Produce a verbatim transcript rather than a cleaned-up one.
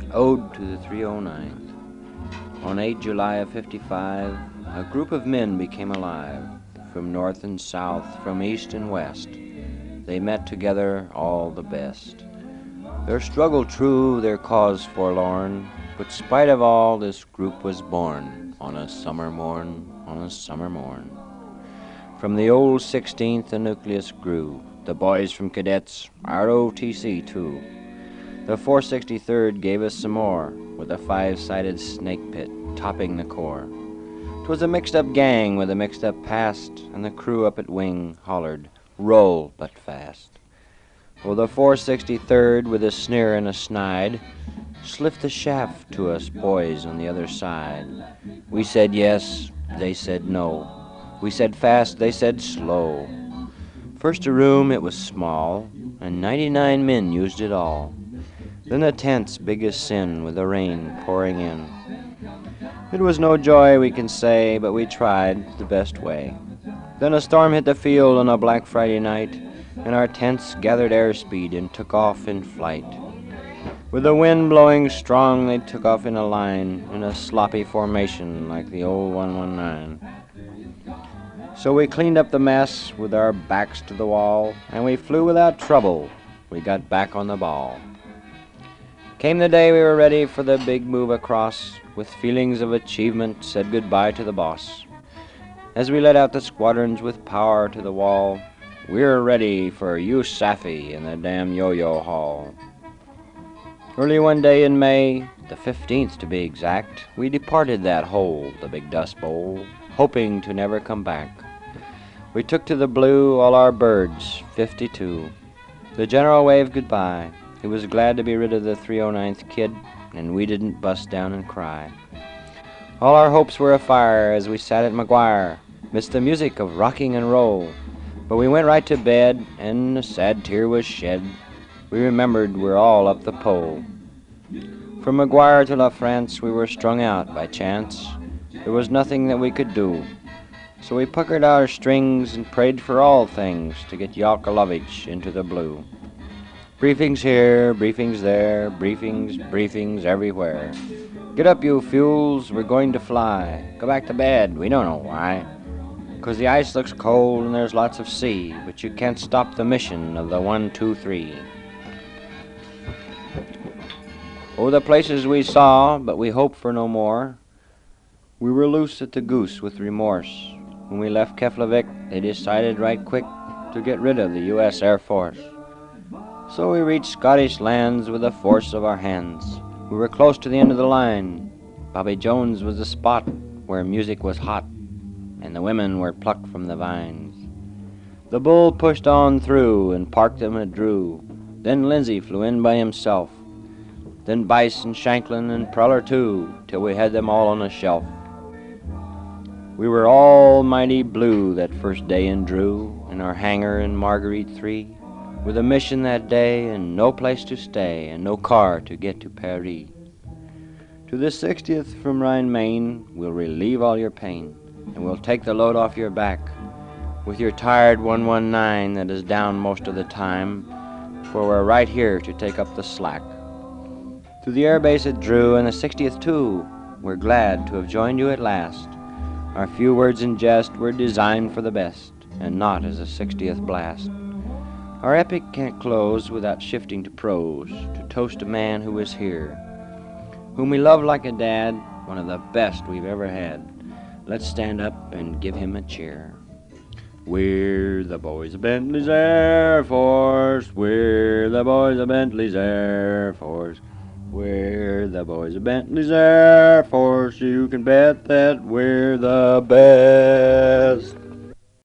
Ode to the three oh ninth. On the eighth of July of fifty-five, a group of men became alive. From north and south, from east and west, they met together all the best. Their struggle true, their cause forlorn, but spite of all, this group was born on a summer morn, on a summer morn. From the old sixteenth the nucleus grew, the boys from cadets, R O T C too. The four sixty-third gave us some more, with a five-sided snake pit topping the core. 'Twas a mixed-up gang with a mixed-up past, and the crew up at wing hollered, "Roll but fast." Well, the four sixty-third, with a sneer and a snide, slipped the shaft to us boys on the other side. We said yes, they said no. We said fast, they said slow. First a room, it was small, and ninety-nine men used it all. Then the tent's biggest sin, with the rain pouring in. It was no joy, we can say, but we tried the best way. Then a storm hit the field on a Black Friday night, and our tents gathered airspeed and took off in flight. With the wind blowing strong, they took off in a line, in a sloppy formation like the old one one nine. So we cleaned up the mess with our backs to the wall, and we flew without trouble. We got back on the ball. Came the day we were ready for the big move across. With feelings of achievement, said goodbye to the boss. As we let out the squadrons with power to the wall, we're ready for USAFE in the damn yo-yo hall. Early one day in May, the fifteenth to be exact, we departed that hole, the big dust bowl, hoping to never come back. We took to the blue all our birds, fifty-two. The general waved goodbye. He was glad to be rid of the three oh ninth kid, and we didn't bust down and cry. All our hopes were afire as we sat at McGuire, missed the music of rocking and roll. But we went right to bed, and a sad tear was shed. We remembered we're all up the pole. From McGuire to La France we were strung out by chance. There was nothing that we could do. So we puckered our strings and prayed for all things to get Yalkalovich into the blue. Briefings here, briefings there, briefings, briefings everywhere. Get up, you fools, we're going to fly. Go back to bed, we don't know why. 'Cause the ice looks cold and there's lots of sea, but you can't stop the mission of the one two three. Oh, the places we saw, but we hope for no more. We were loose at the goose with remorse. When we left Keflavik, they decided right quick to get rid of the U S Air Force. So we reached Scottish lands with the force of our hands. We were close to the end of the line. Bobby Jones was the spot where music was hot, and the women were plucked from the vines. The bull pushed on through and parked them at Drew. Then Lindsay flew in by himself. Then Bice and Shanklin and Preller too, till we had them all on a shelf. We were all mighty blue that first day in Drew, in our hangar in Marguerite three, with a mission that day and no place to stay and no car to get to Paris. To the sixtieth from Rhine-Main, we'll relieve all your pain, and we'll take the load off your back, with your tired one one nine that is down most of the time, for we're right here to take up the slack. To the airbase at Drew and the sixtieth too, we're glad to have joined you at last. Our few words in jest were designed for the best, and not as a sixtieth blast. Our epic can't close without shifting to prose, to toast a man who is here, whom we love like a dad, one of the best we've ever had. Let's stand up and give him a cheer. We're the boys of Bentley's Air Force. We're the boys of Bentley's Air Force. We're the boys of Bentley's Air Force. You can bet that we're the best.